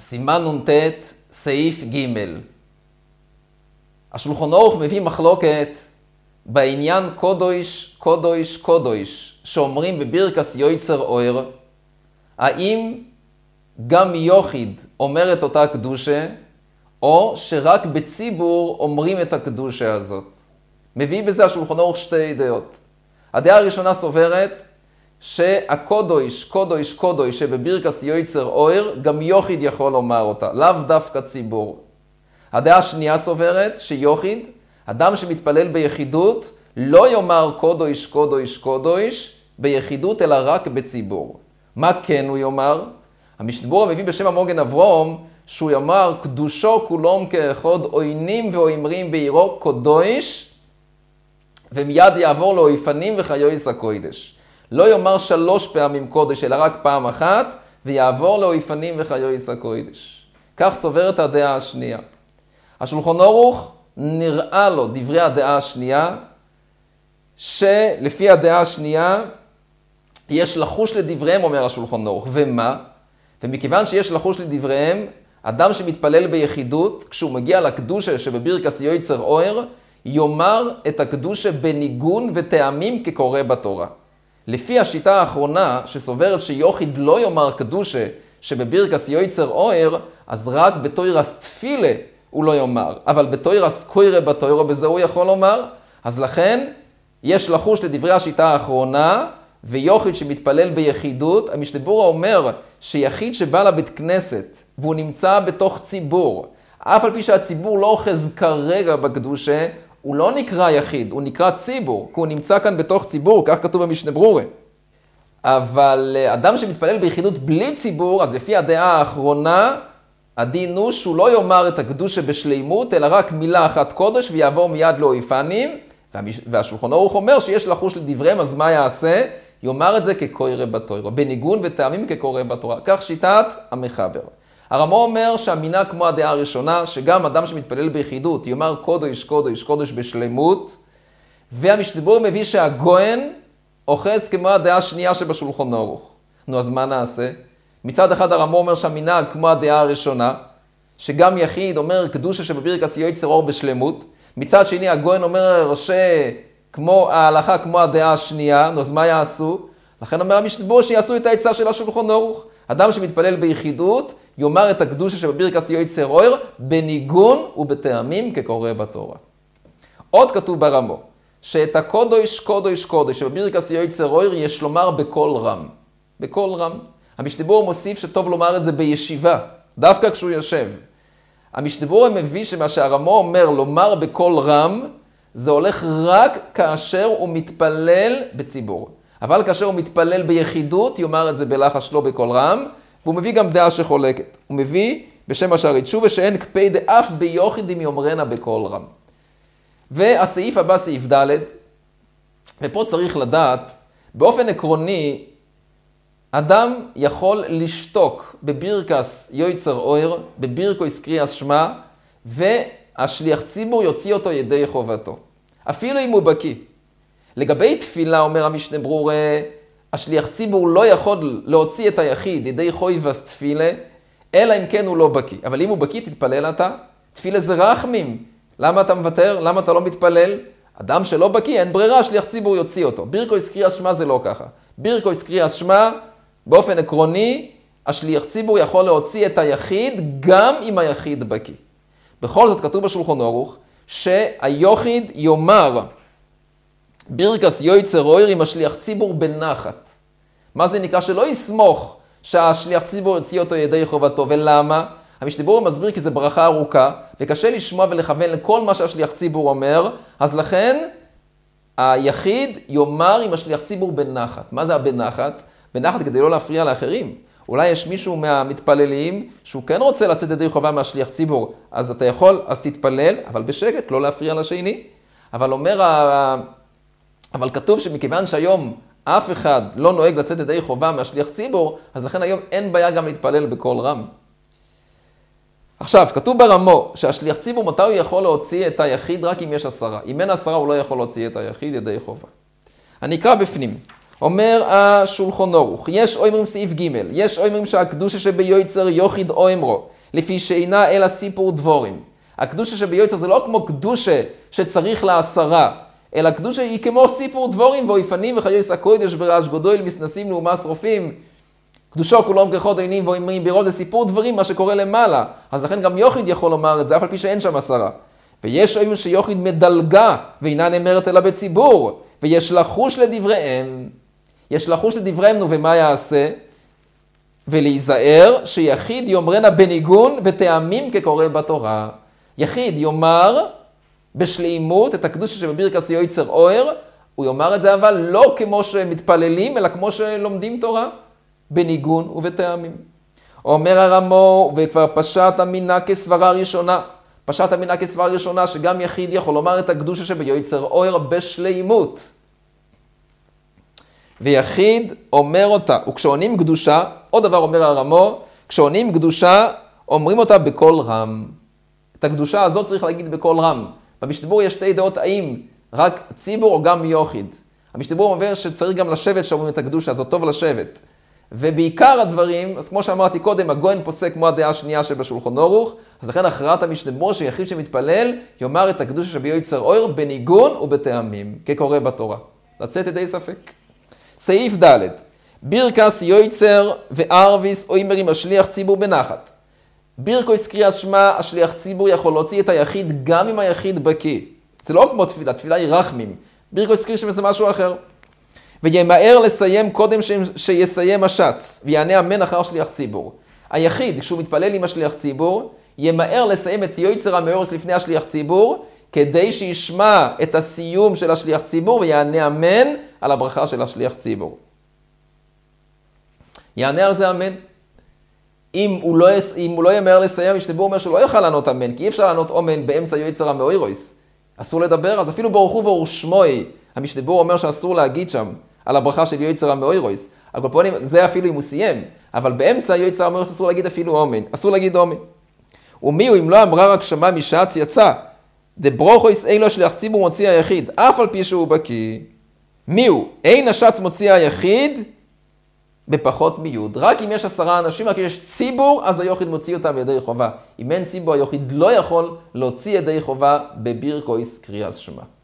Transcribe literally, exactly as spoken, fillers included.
סימן נ"ט, סעיף ג'. השולחן ערוך מביא מחלוקת בעניין קודש, קודש, קודש, שאומרים בברכס יוצר אור, האם גם יוחיד אומר את אותה קדושה, או שרק בציבור אומרים את הקדושה הזאת. מביא בזה השולחן ערוך שתי דעות. הדעה הראשונה סוברת שהקודש, קודש, קודש, שבברכס יוצר אור, גם יוחיד יכול לומר אותה, לאו דווקא ציבור. הדעה השנייה סוברת שיוחיד, אדם שמתפלל ביחידות, לא יאמר קודש, קודש, קודש, ביחידות, אלא רק בציבור. מה כן הוא יאמר? המשנה ברורה מביא בשם המוגן אברום, שהוא יאמר, קדושו כולום כאחד, עוינים ואומרים בעירו קודש, ומיד יעבור לו יפנים וחיויס הקודש. לא יאמר שלוש פעמים קודש, אלא רק פעם אחת, ויעבור לו יפנים וחיויס הקודש. כך סוברת הדעה השנייה. השולחן ערוך נראה לו דברי הדעה השנייה, שלפי הדעה השנייה יש לחוש לדבריהם, אומר השולחן ערוך. ומה? ומכיוון שיש לחוש לדבריהם, אדם שמתפלל ביחידות, כשהוא מגיע לקדושה שבברכס יוצר אור, יאמר את הקדושה בניגון וטעמים כקורא בתורה. לפי השיטה האחרונה, שסוברת שיוחיד לא יאמר קדושה שבברכס יוצר אור, אז רק בתוירס תפילה הוא לא יאמר. אבל בתוירס קורא בתורה, בזה הוא יכול לומר. אז לכן, יש לחוש לדברי השיטה האחרונה, ויוחיד שמתפלל ביחידות, המשנה ברורה אומר שיחיד שבא לבית כנסת, והוא נמצא בתוך ציבור, אף על פי שהציבור לא אוחז כרגע בקדושה, הוא לא נקרא יחיד, הוא נקרא ציבור, כי הוא נמצא כאן בתוך ציבור, כך כתוב במשנה ברורה. אבל אדם שמתפלל ביחידות בלי ציבור, אז לפי הדעה האחרונה, הדין הוא שהוא לא יאמר את הקדושה בשלימות, אלא רק מילה אחת קודש, ויעבור מיד לאויפנים, והשולחן ערוך אומר שיש לחוש לדבריהם, אז מה יעשה? יאמר את זה כקורא בתורה, בניגון וטעמים כקורא בתורה. כך שיטת המחבר. הרמ"א אומר שהמינה כמו הדעה הראשונה, שגם אדם שמתפלל ביחידות יאמר קודש, קודש, קודש בשלמות, והמשנה ברורה מביא שהגויין אוחז כמו הדעה השנייה שבשולחן ערוך. נו, אז מה נעשה? מצד אחד הרמ"א אומר שהמינה כמו הדעה הראשונה, שגם יחיד אומר קדושה שבברכס יוצר אור בשלמות, מצד שני הגויין אומר שכמו ההלכה כמו הדעה השנייה, נו, אז מה יעשו? לכן אומר המשנה ברורה שיעשו את העצה של השולחן ערוך. אדם שמתפלל ביחידות, יאמר את הקדושה שבברכס יוצר אור, בניגון ובטעמים כקורא בתורה. עוד כתוב ברמ"א, שאת הקודש, קודש, קודש, שבברכס יוצר אור, יש לומר בקול רם. בקול רם. המשנה ברורה מוסיף שטוב לומר את זה בישיבה, דווקא כשהוא יושב. המשנה ברורה מביא שמה שהרמ"א אומר לומר בקול רם, זה הולך רק כאשר הוא מתפלל בציבור. אבל כאשר הוא מתפלל ביחידות, יאמר את זה בלחש לא בקול רם, והוא מביא גם דעה שחולקת. הוא מביא בשם השערי תשובה שאין קפיד אף ביוחידים יאמרנה בקול רם. והסעיף הבא, סעיף ד', ופה צריך לדעת, באופן עקרוני, אדם יכול לשתוק בברכס יוצר אור, בברכוס קריאס שמע, והשליח ציבור יוציא אותו ידי חובתו. אפילו אם הוא בקיא. לגבי תפילה, אומר המשנה ברורה, השליח ציבור לא יכול להוציא את היחיד ידי חויבס תפילה, אלא אם כן הוא לא בקיא. אבל אם הוא בקיא, תתפלל אתה. תפילה זה רחמים. למה אתה מוותר? למה אתה לא מתפלל? אדם שלא בקיא, אין ברירה, השליח ציבור יוציא אותו. ברכוס קריאס שמע זה לא ככה. ברכוס קריאס שמע, באופן עקרוני, השליח ציבור יכול להוציא את היחיד גם אם היחיד בקיא. בכל זאת כתוב בשולחן ערוך, שהיוחיד יאמר ברכס יוצר אור עם השליח ציבור בנחת. מה זה נקרא? שלא יסמוך שהשליח ציבור יוציא אותו ידי חובתו. ולמה? המשנה ברורה מסביר כי זה ברכה ארוכה, וקשה לשמוע ולכוון לכל מה שהשליח ציבור אומר, אז לכן היחיד יאמר עם השליח ציבור בנחת. מה זה הבנחת? בנחת כדי לא להפריע לאחרים. אולי יש מישהו מהמתפללים שהוא כן רוצה לצאת ידי חובה מהשליח ציבור, אז אתה יכול, אז תתפלל, אבל בשקט, לא להפריע לשני. אבל אומר, אבל כתוב שמכיוון שהיום אף אחד לא נוהג לצאת ידי חובה מהשליח ציבור, אז לכן היום אין בעיה גם להתפלל בקול רם. עכשיו, כתוב ברמ"א שהשליח ציבור מתי הוא יכול להוציא את היחיד רק אם יש עשרה. אם אין עשרה הוא לא יכול להוציא את היחיד ידי חובה. אני אקרא בפנים. אומר השולחן ערוך, יש אומרים סעיף ג', יש אומרים שהקדושה שביוצר יוחיד אומרו, לפי שאינה אלא סיפור דבורים. הקדושה שביועצר זה לא כמו קדושה שצריך לעשרה, אלא קדושה היא כמו סיפור דבורים ואויפנים וחיוס הקודש ברעש גדול מסנסים לאומה שרופים. קדושו כולם כוחות עינים ואומרים בירות זה סיפור דברים, מה שקורה למעלה. אז לכן גם יוחיד יכול לומר את זה, אף על פי שאין שם עשרה. ויש היום שיוחיד מדלגה ואינה נאמרת אלא בציבור, ויש לחוש לדבריהם. יש לחוש לדבריהם, נו, ומה יעשה? ולהיזהר שיחיד יאמרנה בניגון וטעמים כקורא בתורה. יחיד יאמר בשלימות את הקדושה שבברכס יועצר אוהר, הוא יאמר את זה אבל לא כמו שמתפללים, אלא כמו שלומדים תורה, בניגון ובטעמים. אומר הרמו, וכבר פשט המינה כסברה ראשונה, פשט המינה כסברה ראשונה, שגם יחיד יכול לומר את הקדושה שביועצר אוהר בשלימות. ויחיד אומר אותה, וכשעונים קדושה, עוד דבר אומר הרמו, כשעונים קדושה, אומרים אותה בקול רם. את הקדושה הזאת צריך להגיד בקול רם. במשתבור יש שתי דעות, האם רק ציבור או גם יוחיד. המשתבור אומר שצריך גם לשבת שאומרים את הקדושה הזאת, טוב לשבת. ובעיקר הדברים, אז כמו שאמרתי קודם, הגויין פוסק כמו הדעה השנייה שבשולחן ערוך, אז לכן הכרעת המשתבור שיחיד שמתפלל, יאמר את הקדושה שביועצר אוהר בניגון ובטעמים, כקורא בתורה. לצאת ידי ספק. סעיף ד' ברכס יועצר וערביס אומרים השליח ציבור בנחת. ברכוס קריאת שמע, השליח ציבור יכול להוציא את היחיד גם אם היחיד בקיא. זה לא כמו תפילה, תפילה היא רחמים. ברכוס קריאת שמע זה משהו אחר. וימהר לסיים קודם שיסיים השץ, ויענה אמן אחר שליח ציבור. היחיד, כשהוא מתפלל עם השליח ציבור, ימהר לסיים את יועצר המאורס לפני השליח ציבור, כדי שישמע את הסיום של השליח ציבור, ויענה אמן על הברכה של השליח ציבור. יענה על זה אמן. אם הוא לא, אם הוא לא ימהר לסיים, משתבור אומר שהוא לא יוכל לענות אמן, כי אי אפשר לענות אמן באמצע יועצר המאורס. אסור לדבר, אז אפילו ברוך הוא ואור שמוי, המשתבור אומר שאסור להגיד שם על הברכה של יועצר המאורס. אבל פה זה אפילו אם הוא סיים, אבל באמצע יועצר המאורס אסור להגיד אפילו אמן, אסור להגיד אמן. ומי הוא אם לא אמרה רק שמע משץ יצא, דברוכויס אין לו שליח ציבור מוציא היחיד, אף על פי שהוא בקיא. מי הוא? אין השץ מוציא היחיד בפחות מיוד. רק אם יש עשרה אנשים, רק אם יש ציבור, אז היחיד מוציא אותם ידי חובה. אם אין ציבור, היחיד לא יכול להוציא ידי חובה בברכויס קריאת שמע.